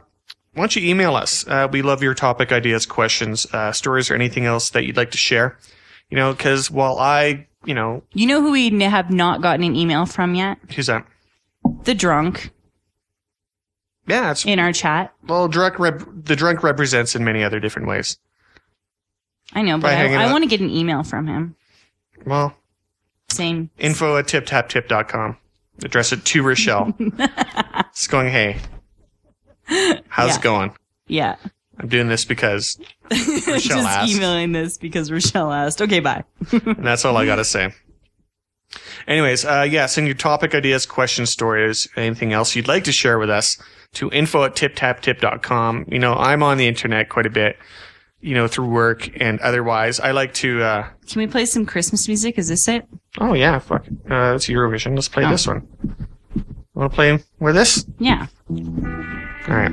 why don't you email us? Uh, we love your topic ideas, questions, uh, stories, or anything else that you'd like to share. You know, because while I, you know... You know who we n- have not gotten an email from yet? Who's that? The drunk. Yeah, it's... In our chat. Well, drunk rep- the drunk represents in many other different ways. I know, but By I, hanging I out- want to get an email from him. Well... Same. Info at tip tap tip dot com. Address it to Rochelle. It's going, hey, how's Yeah. it going? Yeah. I'm doing this because Rochelle Just asked. emailing this because Rochelle asked. Okay, bye. And that's all I got to say. Anyways, uh, yeah, send your topic ideas, questions, stories, anything else you'd like to share with us to info at tip tap tip dot com. You know, I'm on the internet quite a bit, you know, through work and otherwise. I like to... Uh, Can we play some Christmas music? Is this it? oh, yeah, fuck. Uh, it's Eurovision. Let's play Oh. this one. Want to play with this? Yeah. All right.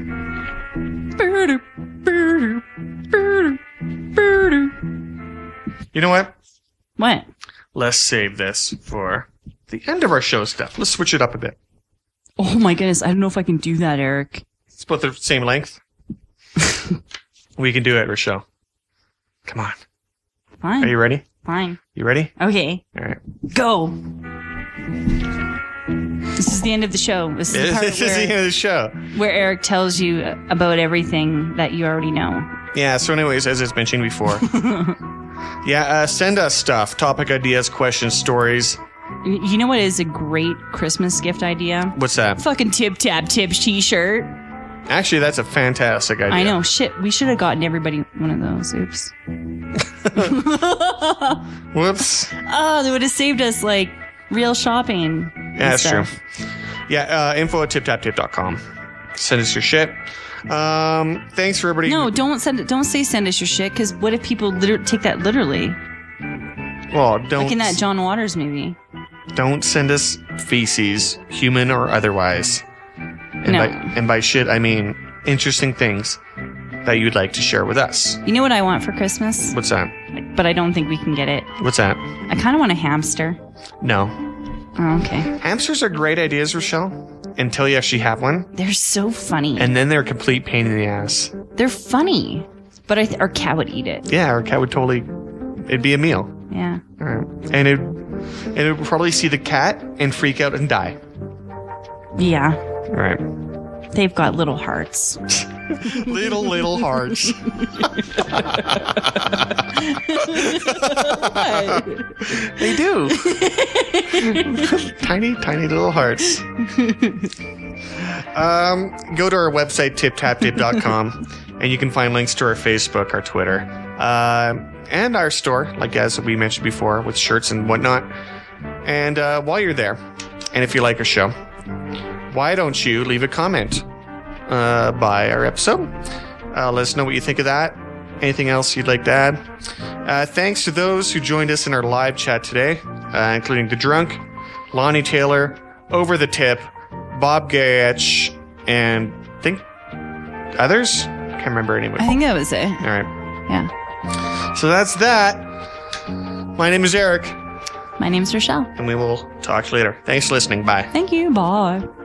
You know what? What? Let's save this for the end of our show stuff. Let's switch it up a bit. Oh my goodness, I don't know if I can do that, Eric. It's both the same length. We can do it, Rochelle. Come on. Fine. Are you ready? Fine. You ready? Okay. All right. Go. This is the end of the show. This is the part This is the end where, of the show. where Eric tells you about everything that you already know. Yeah, so anyways, as I mentioned before. yeah, uh, send us stuff. Topic ideas, questions, stories. Y- You know what is a great Christmas gift idea? What's that? Fucking Tip Tap Tips t-shirt. Actually, that's a fantastic idea. I know. Shit, we should have gotten everybody one of those. Oops. Whoops. Oh, they would have saved us, like, real shopping. and Yeah, that's stuff. true. Yeah, uh, info at tip tap tip dot com. Send us your shit. Um, thanks for everybody. No, don't send it. Don't say send us your shit, because what if people liter- take that literally? Well, don't Like in that John Waters movie. don't send us feces, human or otherwise. And No. by and by shit, I mean interesting things that you'd like to share with us. You know what I want for Christmas? What's that? But I don't think we can get it. What's that? I kind of want a hamster. No. Oh, okay. Hamsters are great ideas, Rochelle, until you actually have one. They're so funny. And then they're a complete pain in the ass. They're funny. But I th- our cat would eat it. Yeah, our cat would totally... It'd be a meal. Yeah. All right. And it, and it would probably see the cat and freak out and die. Yeah. All right. They've got little hearts. Little, little hearts. They do. Tiny, tiny little hearts. Um, go to our website, tip tap tip dot com, and you can find links to our Facebook, our Twitter, uh, and our store, like as we mentioned before, with shirts and whatnot. And uh, while you're there, and if you like our show, why don't you leave a comment uh, by our episode? Uh, let us know what you think of that. Anything else you'd like to add? Uh, thanks to those who joined us in our live chat today, uh, including The Drunk, Lonnie Taylor, Over the Tip, Bob Gayetch, and I think others? Can't remember anybody. I think that was it. All right. Yeah. So that's that. My name is Eric. My name's Rochelle. And we will talk later. Thanks for listening. Bye. Thank you. Bye.